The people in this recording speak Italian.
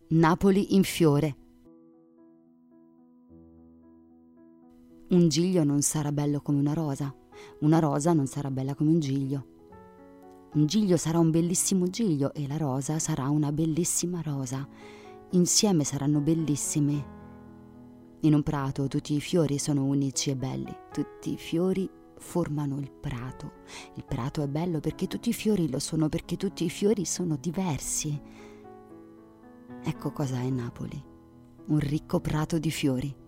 Napoli in fiore. Un giglio non sarà bello come una rosa non sarà bella come un giglio sarà un bellissimo giglio e la rosa sarà una bellissima rosa. Insieme saranno bellissimi. In un prato tutti i fiori sono unici e belli, tutti i fiori formano il prato. Il prato è bello perché tutti i fiori lo sono, perché tutti i fiori sono diversi. Ecco cosa è Napoli, un ricco prato di fiori.